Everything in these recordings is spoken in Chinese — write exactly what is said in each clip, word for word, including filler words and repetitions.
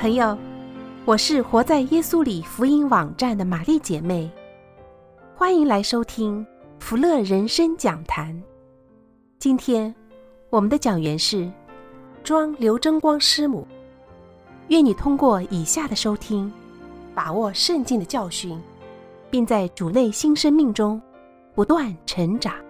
朋友，我是活在耶稣里福音网站的玛丽姐妹，欢迎来收听福乐人生讲坛。今天我们的讲员是庄刘真光师母。愿你通过以下的收听，把握圣经的教训，并在主内新生命中不断成长。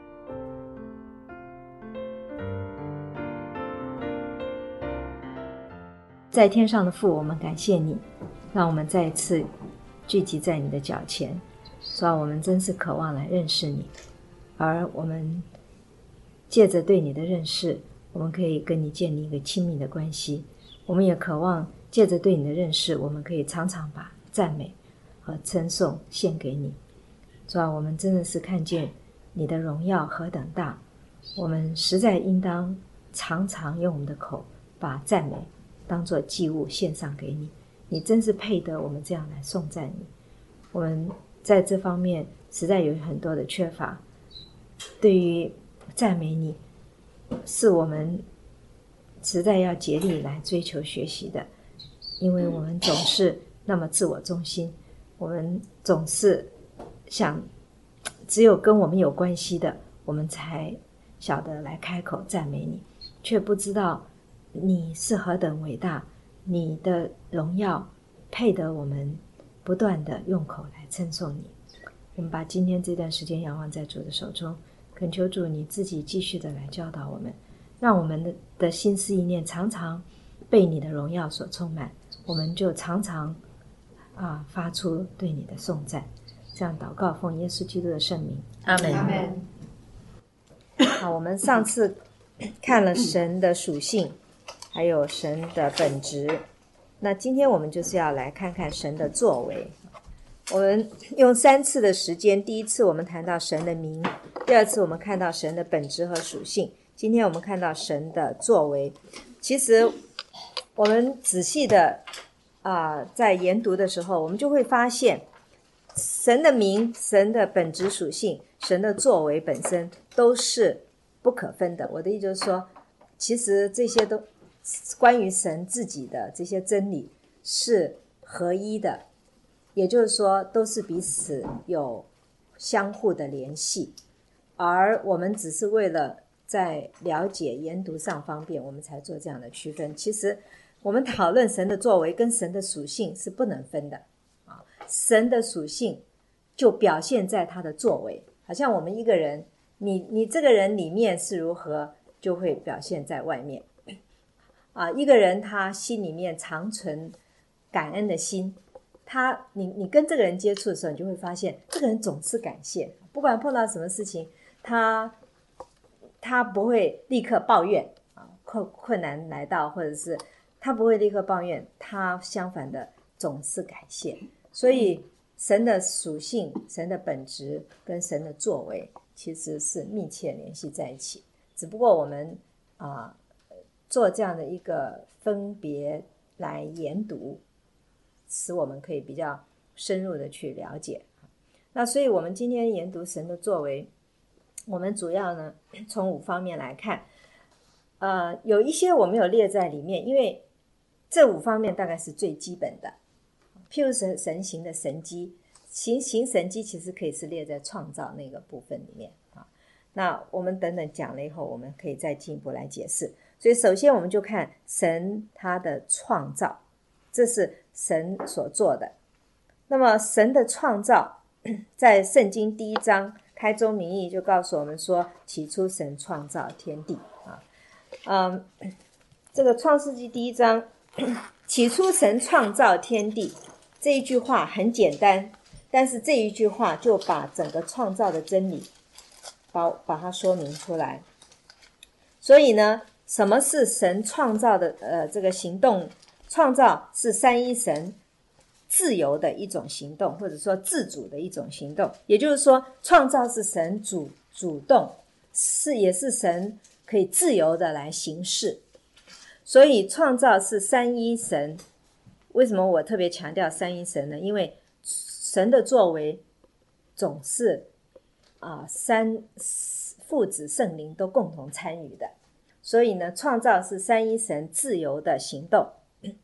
在天上的父，我们感谢你，让我们再一次聚集在你的脚前。主啊，我们真是渴望来认识你，而我们借着对你的认识，我们可以跟你建立一个亲密的关系。我们也渴望借着对你的认识，我们可以常常把赞美和称颂献给你。主啊，我们真的是看见你的荣耀何等大，我们实在应当常常用我们的口把赞美当作祭物献上给你。你真是配得我们这样来颂赞你。我们在这方面实在有很多的缺乏，对于赞美你是我们实在要竭力来追求学习的，因为我们总是那么自我中心，我们总是想只有跟我们有关系的我们才晓得来开口赞美你，却不知道你是何等伟大，你的荣耀配得我们不断的用口来称颂你。我们把今天这段时间仰望在主的手中，恳求主你自己继续的来教导我们，让我们 的, 的心思意念常常被你的荣耀所充满，我们就常常啊发出对你的颂赞。这样祷告奉耶稣基督的圣名， 阿们。 阿们。好，我们上次看了神的属性还有神的本质，那今天我们就是要来看看神的作为。我们用三次的时间，第一次我们谈到神的名，第二次我们看到神的本质和属性，今天我们看到神的作为。其实我们仔细的啊、呃，在研读的时候，我们就会发现神的名、神的本质属性、神的作为本身都是不可分的。我的意思就是说，其实这些都关于神自己的这些真理是合一的，也就是说都是彼此有相互的联系，而我们只是为了在了解研读上方便，我们才做这样的区分。其实我们讨论神的作为跟神的属性是不能分的啊，神的属性就表现在他的作为，好像我们一个人，你你这个人里面是如何，就会表现在外面啊。一个人他心里面常存感恩的心，他你你跟这个人接触的时候，你就会发现这个人总是感谢，不管碰到什么事情，他他不会立刻抱怨啊，困困难来到，或者是他不会立刻抱怨，他相反的总是感谢。所以神的属性、神的本质跟神的作为其实是密切联系在一起，只不过我们啊、呃、做这样的一个分别来研读，使我们可以比较深入的去了解。那所以我们今天研读神的作为，我们主要呢从五方面来看，呃，有一些我没有列在里面，因为这五方面大概是最基本的。譬如神神行的神迹，行行神迹其实可以是列在创造那个部分里面啊。那我们等等讲了以后，我们可以再进一步来解释。所以首先我们就看神他的创造，这是神所做的。那么神的创造在圣经第一章开宗明义就告诉我们说，起初神创造天地啊。嗯，这个创世纪第一章，起初神创造天地，这一句话很简单，但是这一句话就把整个创造的真理把把它说明出来。所以呢，什么是神创造的呃这个行动？创造是三一神自由的一种行动，或者说自主的一种行动。也就是说，创造是神主主动，是也是神可以自由的来行事。所以创造是三一神。为什么我特别强调三一神呢？因为神的作为总是啊三父子圣灵都共同参与的，所以呢，创造是三一神自由的行动。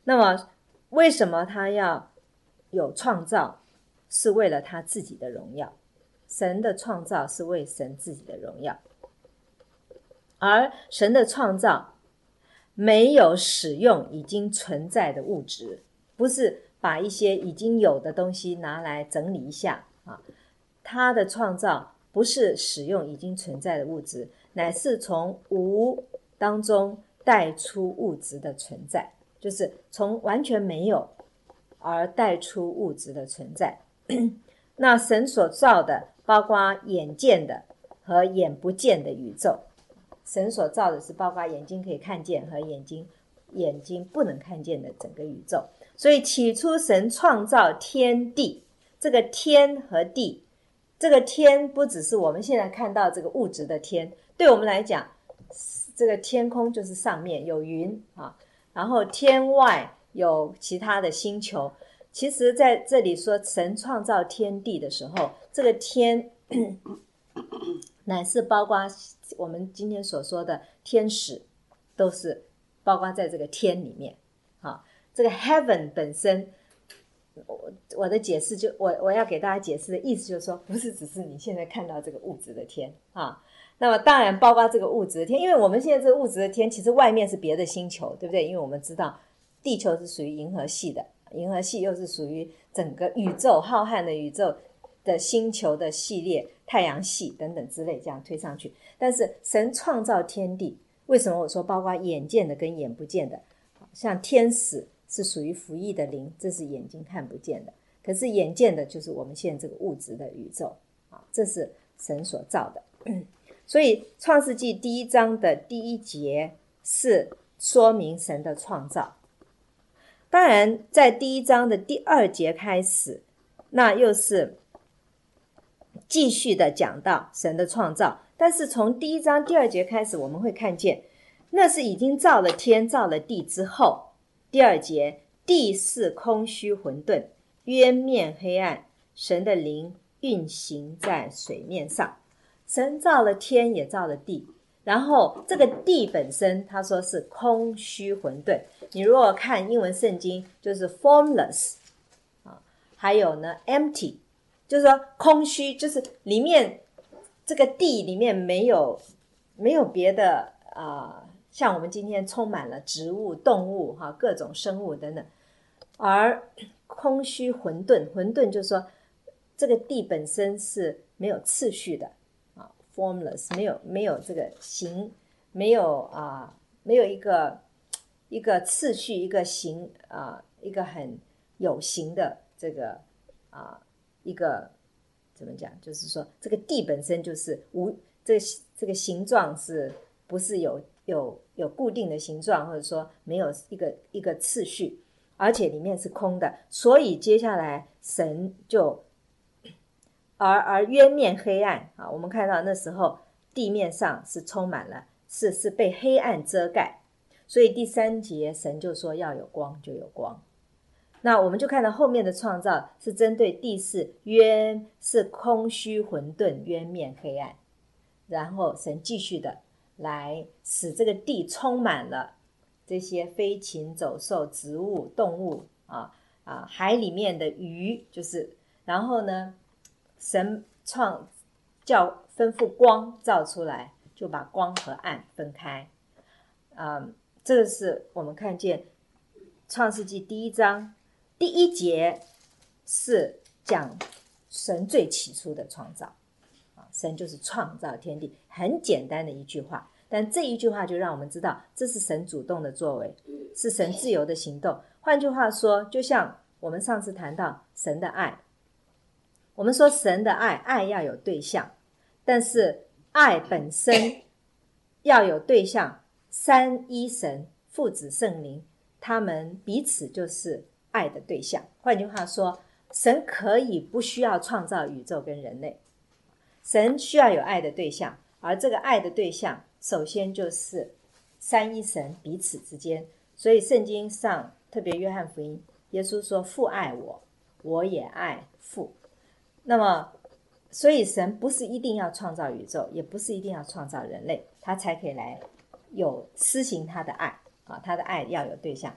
那么为什么他要有创造？是为了他自己的荣耀。神的创造是为神自己的荣耀，而神的创造没有使用已经存在的物质，不是把一些已经有的东西拿来整理一下啊。他的创造不是使用已经存在的物质，乃是从无当中带出物质的存在，就是从完全没有而带出物质的存在。那神所造的包括眼见的和眼不见的宇宙，神所造的是包括眼睛可以看见和眼睛眼睛不能看见的整个宇宙。所以起初神创造天地，这个天和地，这个天不只是我们现在看到这个物质的天，对我们来讲，这个天空就是上面有云啊，然后天外有其他的星球。其实在这里说神创造天地的时候，这个天乃是包括我们今天所说的天使，都是包括在这个天里面。好，这个 heaven 本身，我我的解释就我我要给大家解释的意思就是说，不是只是你现在看到这个物质的天啊，那么当然包括这个物质的天，因为我们现在这个物质的天，其实外面是别的星球，对不对？因为我们知道地球是属于银河系的，银河系又是属于整个宇宙浩瀚的宇宙的星球的系列，太阳系等等之类，这样推上去。但是神创造天地，为什么我说包括眼见的跟眼不见的？像天使是属于服役的灵，这是眼睛看不见的，可是眼见的就是我们现在这个物质的宇宙，这是神所造的。所以创世纪第一章的第一节是说明神的创造。当然在第一章的第二节开始，那又是继续的讲到神的创造，但是从第一章第二节开始，我们会看见那是已经造了天造了地之后。第二节，地是空虚混沌，渊面黑暗，神的灵运行在水面上。神造了天也造了地，然后这个地本身他说是空虚混沌，你如果看英文圣经就是 formless 啊，还有呢 empty， 就是说空虚，就是里面这个地里面没有没有别的啊、呃，像我们今天充满了植物动物哈，各种生物等等，而空虚混沌，混沌就是说这个地本身是没有次序的啊 formless， 没有没有这个形，没有啊、呃、没有一个一个次序，一个形啊、呃、一个很有形的这个啊、呃、一个怎么讲，就是说这个地本身就是无这个这个形状是不是有有有固定的形状，或者说没有一个一个次序，而且里面是空的。所以接下来神就而而渊面黑暗啊，我们看到那时候地面上是充满了是是被黑暗遮盖，所以第三节神就说要有光就有光。那我们就看到后面的创造是针对地是渊是空虚混沌，渊面黑暗，然后神继续的来使这个地充满了这些飞禽走兽植物动物啊啊，海里面的鱼，就是然后呢神创叫吩咐光照出来，就把光和暗分开。嗯，这个是我们看见创世纪第一章第一节是讲神最起初的创造，神就是创造天地，很简单的一句话，但这一句话就让我们知道这是神主动的作为，是神自由的行动。换句话说，就像我们上次谈到神的爱，我们说神的爱，爱要有对象，但是爱本身要有对象，三一神父子圣灵他们彼此就是爱的对象。换句话说，神可以不需要创造宇宙跟人类，神需要有爱的对象，而这个爱的对象首先就是三一神彼此之间。所以圣经上特别约翰福音，耶稣说父爱我，我也爱父。那么所以神不是一定要创造宇宙，也不是一定要创造人类，他才可以来有施行他的爱啊，他的爱要有对象。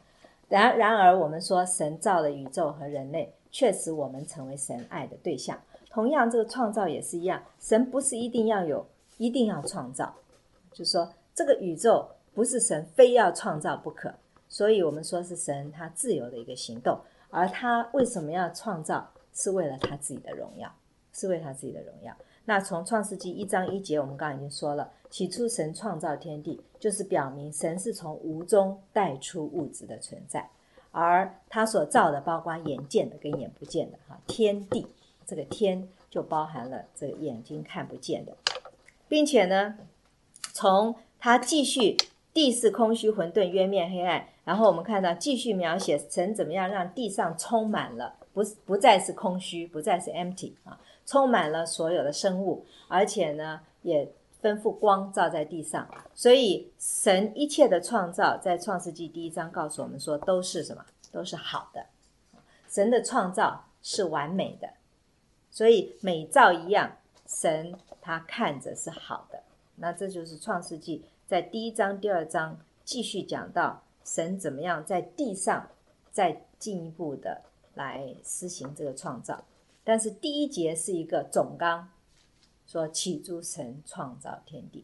然然而我们说神造了宇宙和人类，确实我们成为神爱的对象。同样这个创造也是一样，神不是一定要有一定要创造，就是说这个宇宙不是神非要创造不可，所以我们说是神他自由的一个行动。而他为什么要创造，是为了他自己的荣耀，是为他自己的荣耀。那从创世纪一章一节我们刚才已经说了，起初神创造天地，就是表明神是从无中带出物质的存在，而他所造的包括眼见的跟眼不见的天地，这个天就包含了这个眼睛看不见的，并且呢从他继续地是空虚混沌渊面黑暗，然后我们看到继续描写神怎么样让地上充满了，不不再是空虚，不再是 empty 啊，充满了所有的生物，而且呢也吩咐光照在地上。所以神一切的创造在创世纪第一章告诉我们说都是什么？都是好的。神的创造是完美的，所以每造一样，神他看着是好的。那这就是创世纪在第一章第二章继续讲到神怎么样在地上再进一步的来施行这个创造。但是第一节是一个总纲，说起初神创造天地。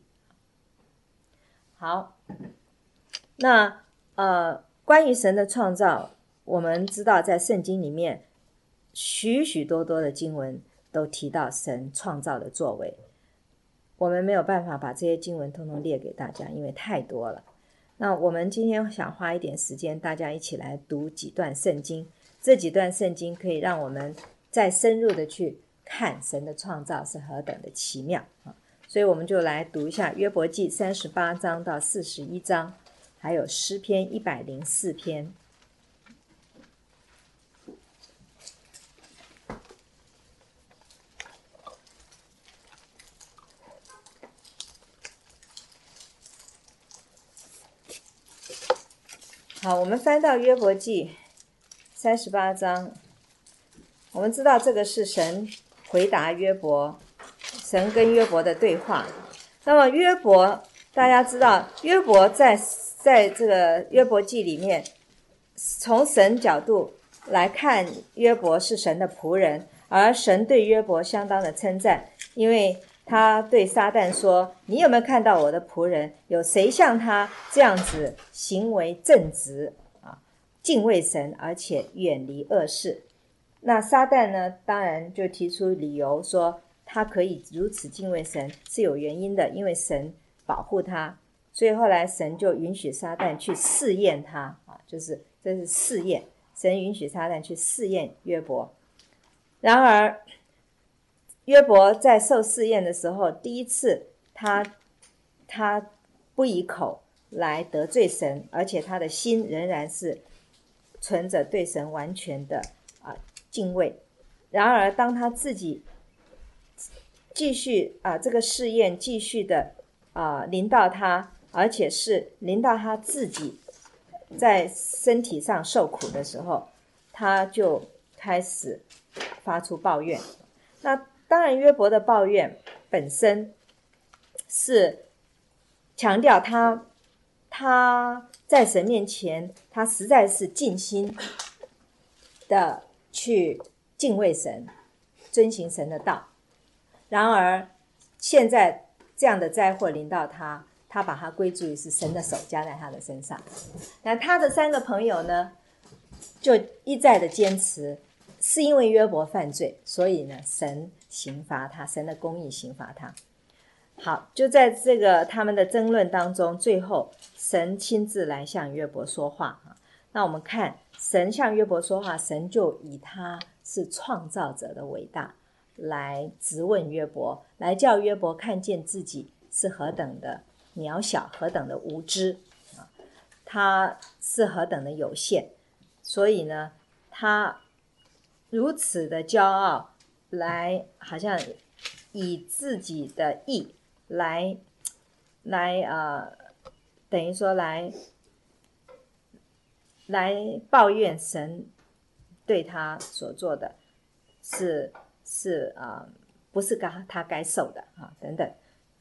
好，那呃，关于神的创造，我们知道在圣经里面许许多多的经文都提到神创造的作为，我们没有办法把这些经文通通列给大家，因为太多了。那我们今天想花一点时间，大家一起来读几段圣经，这几段圣经可以让我们再深入的去看神的创造是何等的奇妙。所以我们就来读一下约伯记三十八章到四十一章，还有诗篇一百零四篇。好，我们翻到约伯记三十八章，我们知道这个是神回答约伯，神跟约伯的对话。那么约伯，大家知道约伯在在这个约伯记里面，从神角度来看，约伯是神的仆人，而神对约伯相当的称赞，因为他对撒旦说，你有没有看到我的仆人？有谁像他这样子行为正直啊，敬畏神，而且远离恶事？那撒旦呢，当然就提出理由说，他可以如此敬畏神是有原因的，因为神保护他。所以后来神就允许撒旦去试验他啊，就是这是试验，神允许撒旦去试验约伯。然而约伯在受试验的时候，第一次他他不以口来得罪神，而且他的心仍然是存着对神完全的啊敬畏。然而当他自己继续啊这个试验继续的啊临到他，而且是临到他自己在身体上受苦的时候，他就开始发出抱怨。那当然约伯的抱怨本身是强调他他在神面前他实在是尽心的去敬畏神，遵行神的道。然而现在这样的灾祸临到他，他把它归罪于是神的手加在他的身上。那他的三个朋友呢，就一再的坚持是因为约伯犯罪，所以呢神刑罚他，神的公义刑罚他。好，就在这个他们的争论当中，最后神亲自来向约伯说话。那我们看神向约伯说话，神就以他是创造者的伟大来质问约伯，来叫约伯看见自己是何等的渺小，何等的无知，他是何等的有限。所以呢他如此的骄傲，来好像以自己的义来来呃，等于说来来抱怨神对他所做的是是啊、呃，不是他该受的啊等等。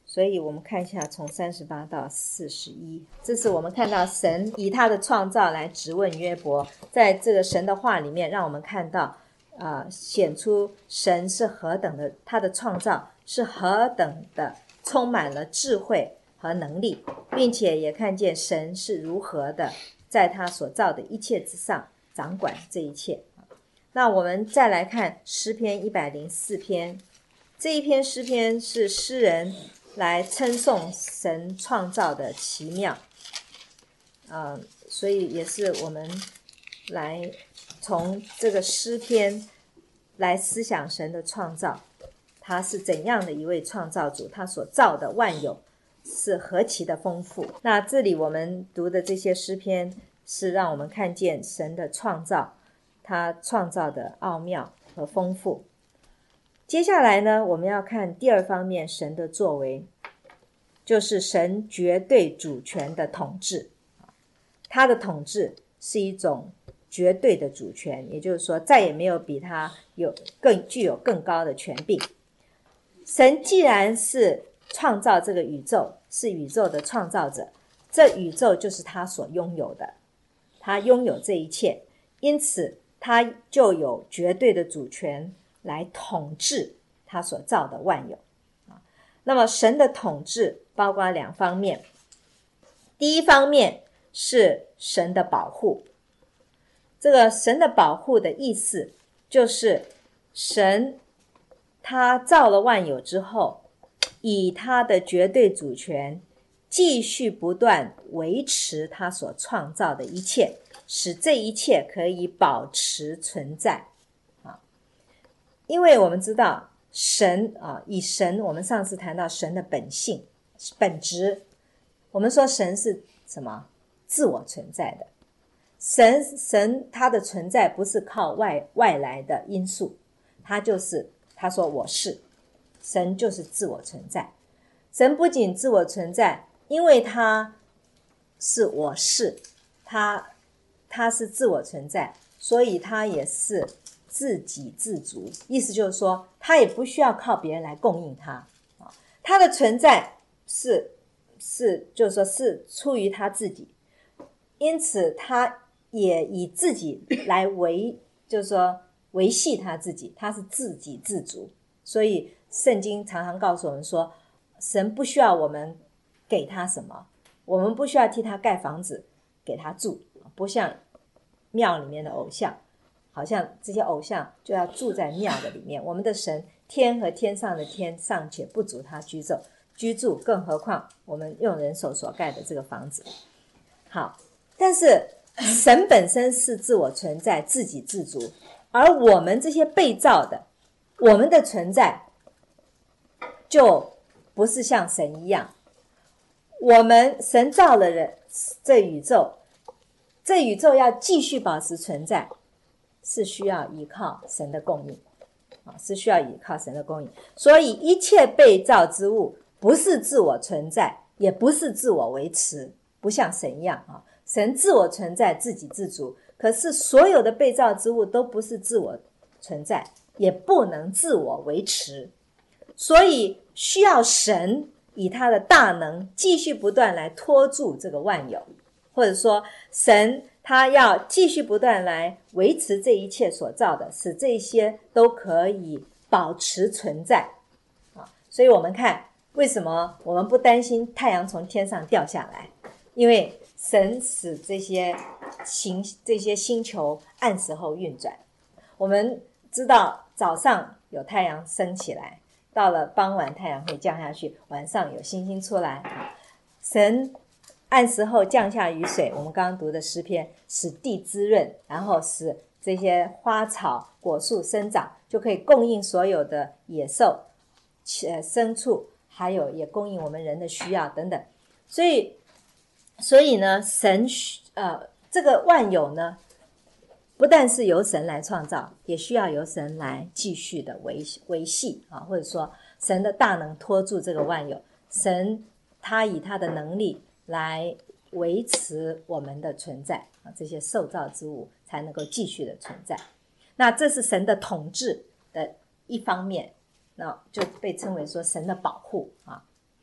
所以我们看一下从三十八到四十一，这是我们看到神以他的创造来质问约伯，在这个神的话里面让我们看到呃，显出神是何等的，他的创造是何等的充满了智慧和能力，并且也看见神是如何的在他所造的一切之上掌管这一切。那我们再来看诗篇一百零四篇，这一篇诗篇是诗人来称颂神创造的奇妙，呃，所以也是我们来从这个诗篇来思想神的创造，他是怎样的一位创造主，他所造的万有是何其的丰富。那这里我们读的这些诗篇是让我们看见神的创造，他创造的奥妙和丰富。接下来呢，我们要看第二方面神的作为，就是神绝对主权的统治。他的统治是一种绝对的主权，也就是说再也没有比他有更具有更高的权柄。神既然是创造这个宇宙，是宇宙的创造者，这宇宙就是他所拥有的，他拥有这一切，因此他就有绝对的主权来统治他所造的万有。那么神的统治包括两方面，第一方面是神的保护。这个神的保护的意思就是神他造了万有之后，以他的绝对主权继续不断维持他所创造的一切，使这一切可以保持存在。啊，因为我们知道神啊，以神，我们上次谈到神的本性本质，我们说神是什么？自我存在的。神神他的存在不是靠外外来的因素，他就是他说我是，神就是自我存在。神不仅自我存在，因为他是我是，他他是自我存在，所以他也是自给自足，意思就是说他也不需要靠别人来供应他，他的存在是是就是说是出于他自己，因此他也以自己来维就是说维系他自己，他是自给自足。所以圣经常常告诉我们说，神不需要我们给他什么，我们不需要替他盖房子给他住，不像庙里面的偶像，好像这些偶像就要住在庙的里面。我们的神天和天上的天尚且不足他居住居住，更何况我们用人手所盖的这个房子。好，但是神本身是自我存在，自给自足，而我们这些被造的，我们的存在就不是像神一样。我们神造了人这宇宙，这宇宙要继续保持存在，是需要依靠神的供应，是需要依靠神的供应。所以一切被造之物不是自我存在，也不是自我维持，不像神一样啊，神自我存在，自给自足。可是所有的被造之物都不是自我存在，也不能自我维持，所以需要神以他的大能继续不断来拖住这个万有，或者说神他要继续不断来维持这一切所造的，使这些都可以保持存在。所以我们看为什么我们不担心太阳从天上掉下来，因为神使这些星这些星球按时候运转。我们知道早上有太阳升起来，到了傍晚太阳会降下去，晚上有星星出来。神按时候降下雨水，我们刚刚读的诗篇，使地滋润，然后使这些花草果树生长，就可以供应所有的野兽、牲畜，还有也供应我们人的需要等等。所以所以呢，神呃这个万有呢，不但是由神来创造，也需要由神来继续的维维系啊，或者说神的大能拖住这个万有，神他以他的能力来维持我们的存在啊，这些受造之物才能够继续的存在。那这是神的统治的一方面，那就被称为说神的保护啊。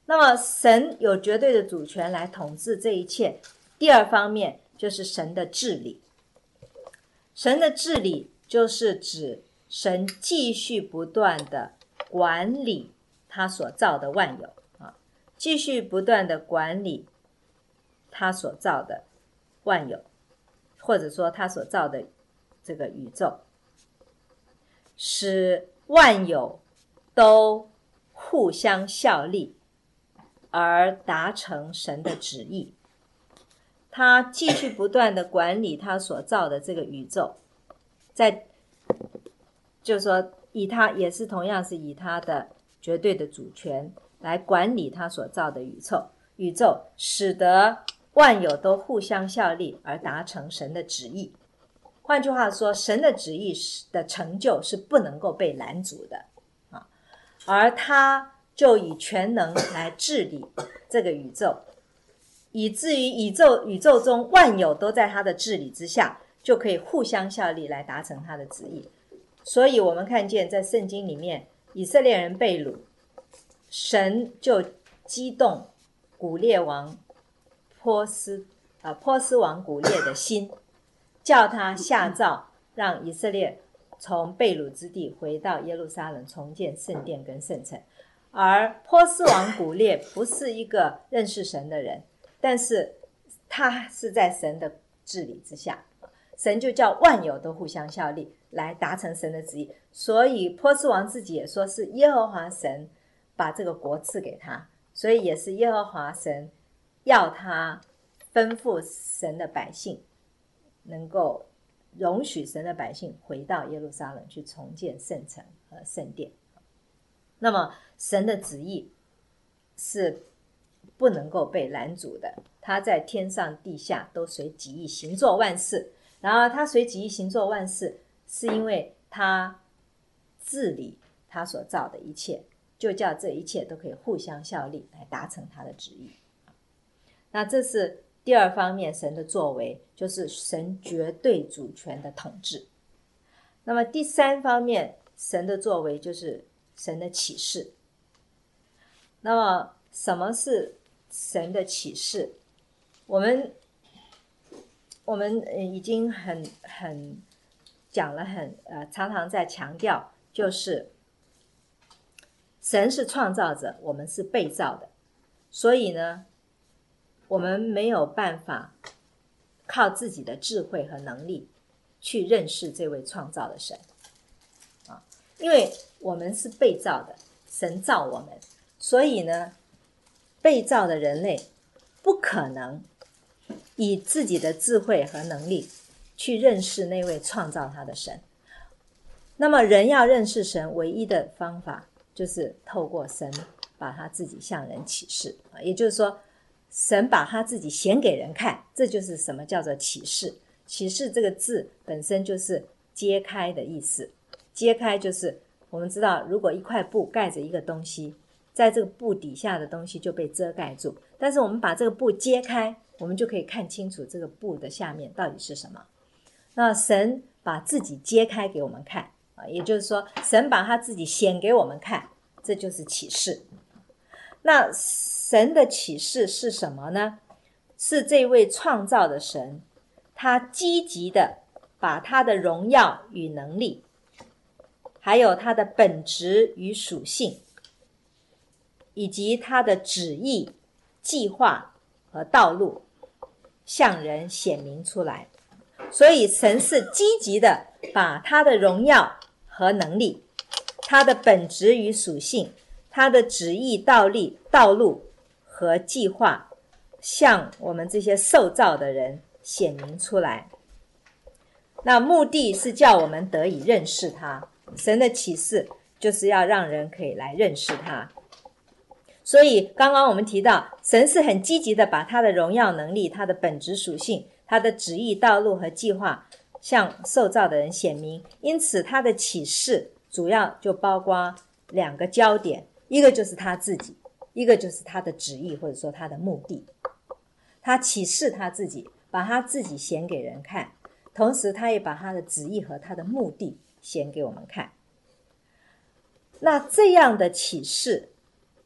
那么神有绝对的主权来统治这一切。第二方面就是神的治理。神的治理就是指神继续不断的管理他所造的万有啊，继续不断的管理他所造的万有，或者说他所造的这个宇宙，使万有都互相效力而达成神的旨意。他继续不断的管理他所造的这个宇宙，在就是说以他也是同样是以他的绝对的主权来管理他所造的宇宙宇宙使得万有都互相效力而达成神的旨意。换句话说，神的旨意的成就是不能够被拦阻的啊，而他就以全能来治理这个宇宙，以至于宇宙宇宙中万有都在他的治理之下，就可以互相效力来达成他的旨意。所以我们看见在圣经里面，以色列人被掳，神就激动古列王波斯呃波斯王古列的心，叫他下诏让以色列从被掳之地回到耶路撒冷，重建圣殿跟圣城。而波斯王古列不是一个认识神的人，但是他是在神的治理之下，神就叫万有都互相效力来达成神的旨意。所以波斯王自己也说是耶和华神把这个国赐给他，所以也是耶和华神要他吩咐神的百姓，能够容许神的百姓回到耶路撒冷去重建圣城和圣殿。那么神的旨意是不能够被拦阻的，他在天上地下都随己意行作万事。然而他随己意行作万事，是因为他治理他所造的一切，就叫这一切都可以互相效力来达成他的旨意。那这是第二方面神的作为，就是神绝对主权的统治。那么第三方面神的作为就是神的启示。那么什么是神的启示？我们我们已经很很讲了很呃常常在强调，就是神是创造者，我们是被造的，所以呢我们没有办法靠自己的智慧和能力去认识这位创造的神啊，因为我们是被造的，神造我们，所以呢被造的人类不可能以自己的智慧和能力去认识那位创造他的神。那么人要认识神唯一的方法就是透过神把他自己向人启示，也就是说神把他自己显给人看，这就是什么叫做启示。启示这个字本身就是揭开的意思，揭开就是我们知道如果一块布盖着一个东西，在这个布底下的东西就被遮盖住，但是我们把这个布揭开，我们就可以看清楚这个布的下面到底是什么。那神把自己揭开给我们看，也就是说神把他自己显给我们看，这就是启示。那神的启示是什么呢？是这位创造的神，他积极的把他的荣耀与能力，还有他的本质与属性，以及他的旨意、计划和道路向人显明出来。所以神是积极的把他的荣耀和能力，他的本质与属性，他的旨意、道力、道路和计划向我们这些受造的人显明出来。那目的是叫我们得以认识他，神的启示就是要让人可以来认识他。所以刚刚我们提到神是很积极的把他的荣耀能力，他的本质属性，他的旨意、道路和计划向受造的人显明。因此他的启示主要就包括两个焦点，一个就是他自己，一个就是他的旨意或者说他的目的。他启示他自己，把他自己显给人看，同时他也把他的旨意和他的目的显给我们看。那这样的启示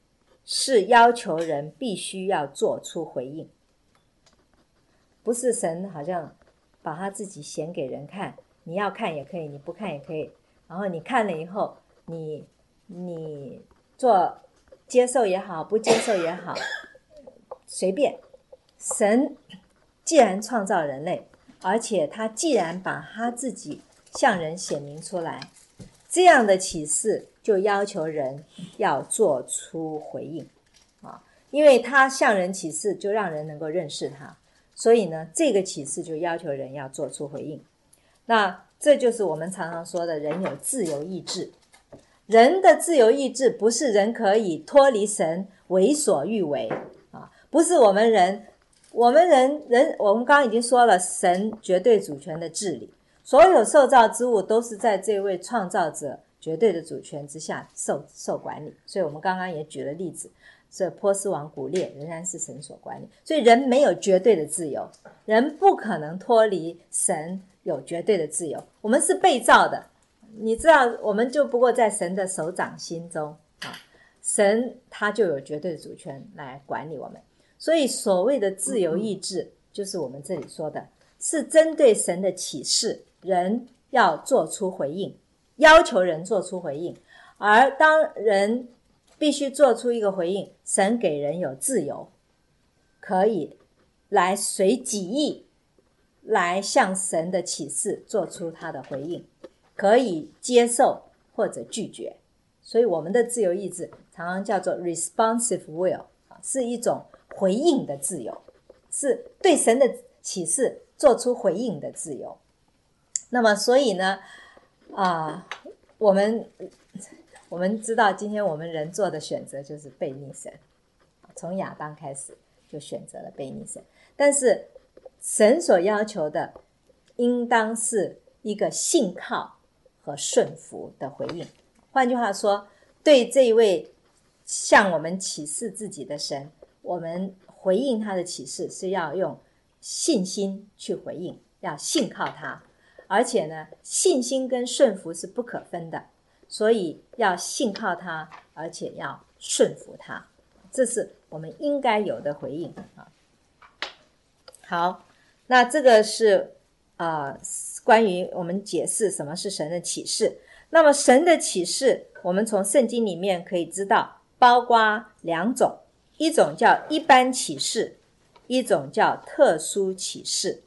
是要求人必须要做出回应，不是神好像把他自己显给人看，你要看也可以，你不看也可以，然后你看了以后，你你做接受也好，不接受也好，随便。神既然创造人类，而且他既然把他自己向人显明出来，这样的启示就要求人要做出回应啊，因为他向人启示，就让人能够认识他，所以呢，这个启示就要求人要做出回应。那这就是我们常常说的人有自由意志。人的自由意志不是人可以脱离神为所欲为啊，不是我们人，我们人人我们刚刚已经说了，神绝对主权的治理，所有受造之物都是在这位创造者绝对的主权之下受受管理。所以我们刚刚也举了例子，这波斯王古列仍然是神所管理，所以人没有绝对的自由，人不可能脱离神有绝对的自由，我们是被造的，你知道，我们就不过在神的手掌心中啊，神他就有绝对的主权来管理我们。所以所谓的自由意志，就是我们这里说的，是针对神的启示，人要做出回应，要求人做出回应。而当人必须做出一个回应，神给人有自由，可以来随己意来向神的启示做出他的回应，可以接受或者拒绝。所以我们的自由意志常常叫做 responsive will， 是一种回应的自由，是对神的启示做出回应的自由。那么所以呢啊、呃，我们我们知道今天我们人做的选择就是背逆神，从亚当开始就选择了背逆神，但是神所要求的应当是一个信靠和顺服的回应。换句话说，对这一位向我们启示自己的神，我们回应他的启示是要用信心去回应，要信靠他，而且呢，信心跟顺服是不可分的，所以要信靠他，而且要顺服他，这是我们应该有的回应啊。好，那这个是呃关于我们解释什么是神的启示。那么神的启示，我们从圣经里面可以知道，包括两种，一种叫一般启示，一种叫特殊启示。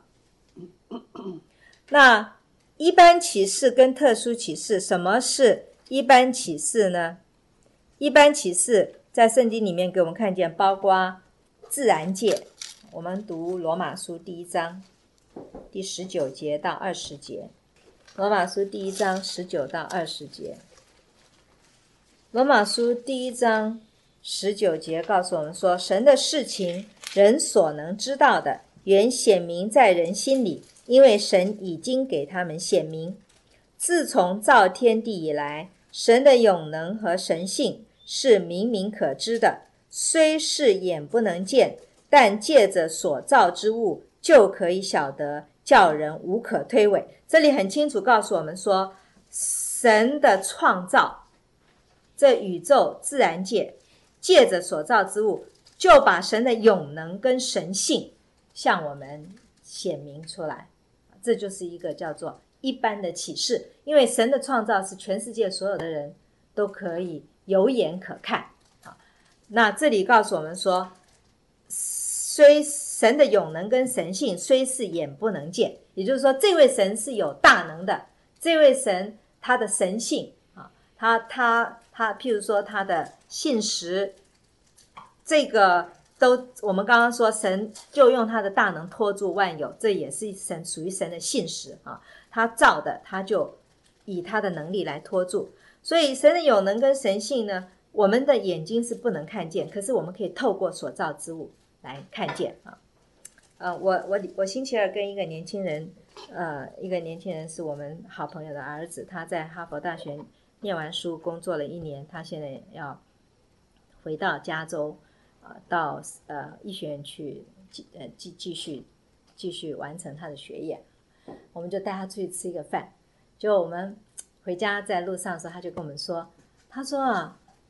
那一般启示跟特殊启示，什么是一般启示呢？一般启示在圣经里面给我们看见，包括自然界。我们读罗马书第一章第十九节到二十节，罗马书第一章十九到二十节。罗马书第一章十九节告诉我们说，神的事情人所能知道的，原显明在人心里，因为神已经给他们显明。自从造天地以来，神的永能和神性是明明可知的，虽是眼不能见，但借着所造之物就可以晓得，叫人无可推诿。这里很清楚告诉我们说，神的创造，这宇宙自然界借着所造之物，就把神的永能跟神性向我们显明出来。这就是一个叫做一般的启示，因为神的创造是全世界所有的人都可以有眼可看。那这里告诉我们说，虽神的永能跟神性虽是眼不能见，也就是说这位神是有大能的，这位神他的神性啊，他他他譬如说他的信实，这个都我们刚刚说神就用他的大能托住万有，这也是神属于神的信实啊，他造的他就以他的能力来托住。所以神的永能跟神性呢，我们的眼睛是不能看见，可是我们可以透过所造之物来看见啊。呃，我我我星期二跟一个年轻人，呃，一个年轻人是我们好朋友的儿子，他在哈佛大学念完书，工作了一年，他现在要回到加州，呃，到呃医学院去继呃继继续继续完成他的学业。我们就带他出去吃一个饭，就我们回家在路上的时候，他就跟我们说，他说啊。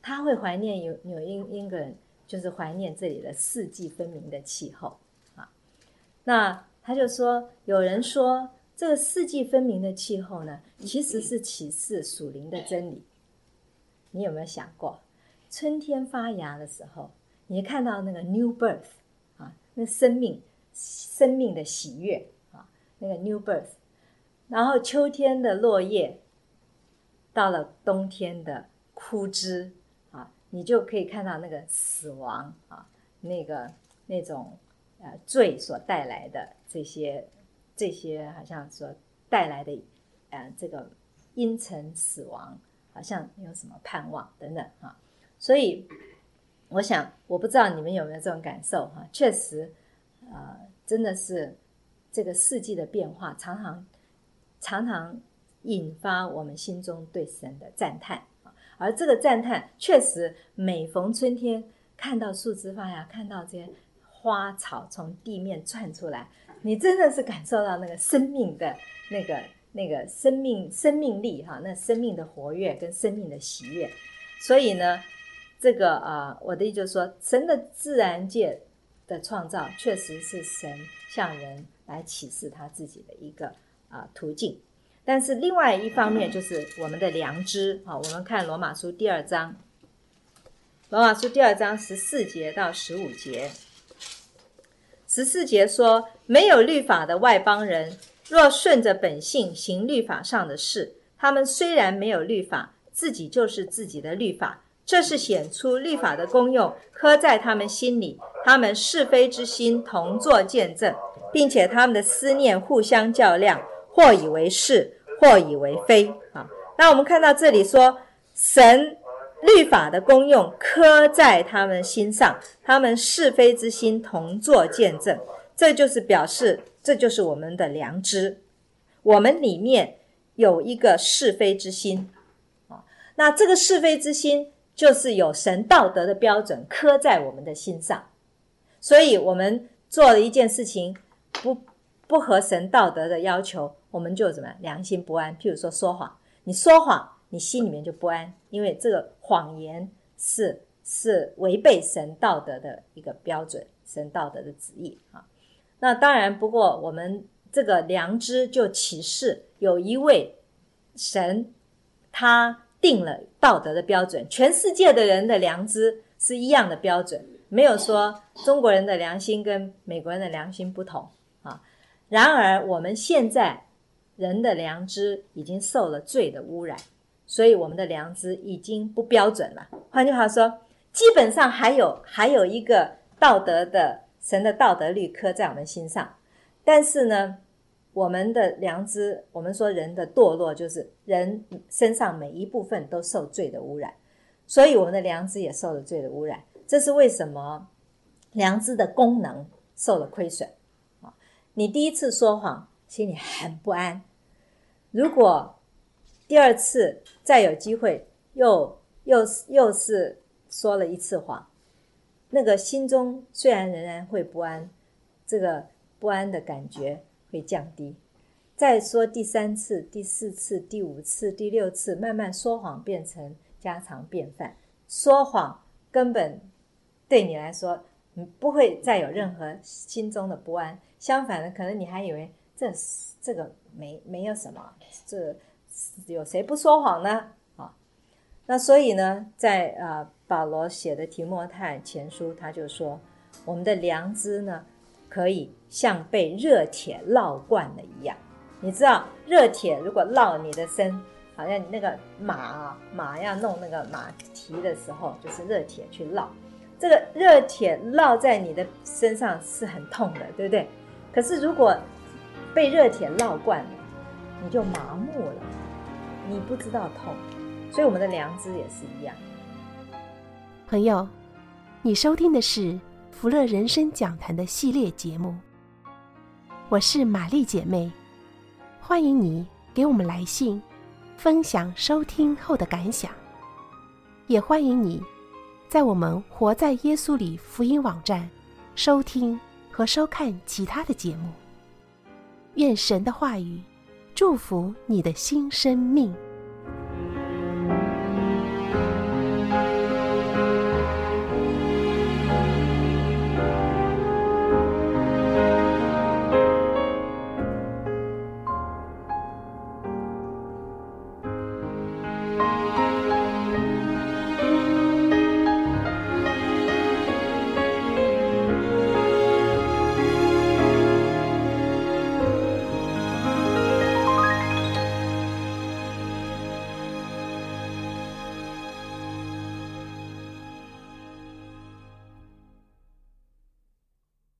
他会怀念纽纽英英格兰，就是怀念这里的四季分明的气候啊。那他就说，有人说这个四季分明的气候呢，其实是启示属灵的真理。你有没有想过，春天发芽的时候，你看到那个 new birth 啊，那生命生命的喜悦啊，那个 new birth。然后秋天的落叶，到了冬天的枯枝啊，你就可以看到那个死亡啊，那个那种呃罪所带来的这些这些好像所带来的呃这个阴沉死亡，好像没有什么盼望等等啊。所以我想，我不知道你们有没有这种感受哈、啊？确实，呃，真的是这个四季的变化，常常常常引发我们心中对神的赞叹啊。而这个赞叹，确实每逢春天，看到树枝发芽，看到这些花草从地面窜出来，你真的是感受到那个生命的那个那个生命生命力哈，那生命的活跃跟生命的喜悦。所以呢，这个啊、呃，我的意思就是说，神的自然界的创造确实是神向人来启示他自己的一个啊、呃、途径。但是另外一方面就是我们的良知啊，我们看罗马书第二章，罗马书第二章十四节到十五节。十四节说，没有律法的外邦人，若顺着本性行律法上的事，他们虽然没有律法，自己就是自己的律法。这是显出律法的功用，刻在他们心里，他们是非之心同作见证，并且他们的思念互相较量，或以为是，或以为非啊。那我们看到这里说，神律法的功用刻在他们心上，他们是非之心同作见证，这就是表示，这就是我们的良知，我们里面有一个是非之心啊。那这个是非之心就是有神道德的标准刻在我们的心上，所以我们做了一件事情不不合神道德的要求，我们就怎么良心不安。譬如说说谎，你说谎，你心里面就不安，因为这个谎言是是违背神道德的一个标准，神道德的旨意啊。那当然，不过我们这个良知就启示有一位神，他定了道德的标准，全世界的人的良知是一样的标准，没有说中国人的良心跟美国人的良心不同啊。然而我们现在人的良知已经受了罪的污染，所以我们的良知已经不标准了。换句话说，基本上还有还有一个道德的神的道德律刻在我们心上，但是呢，我们的良知，我们说人的堕落就是人身上每一部分都受罪的污染，所以我们的良知也受了罪的污染。这是为什么良知的功能受了亏损。你第一次说谎，心里很不安，如果第二次再有机会又又又是说了一次谎，那个心中虽然仍然会不安，这个不安的感觉会降低。再说第三次、第四次、第五次、第六次，慢慢说谎变成家常便饭，说谎根本对你来说你不会再有任何心中的不安，相反的，可能你还以为这这个没没有什么，这有谁不说谎呢？啊，那所以呢，在呃保罗写的提摩太前书，他就说，我们的良知呢，可以像被热铁烙惯了一样。你知道，热铁如果烙你的身，好像那个马啊，马要弄那个马蹄的时候，就是热铁去烙。这个热铁烙在你的身上是很痛的，对不对？可是如果被热铁烙惯了，你就麻木了，你不知道痛。所以我们的良知也是一样。 朋友，你收听的是福乐人生讲坛的系列节目，我是玛丽姐妹，欢迎你给我们来信分享收听后的感想，也欢迎你在我们活在耶稣里福音网站收听和收看其他的节目。愿神的话语祝福你的新生命。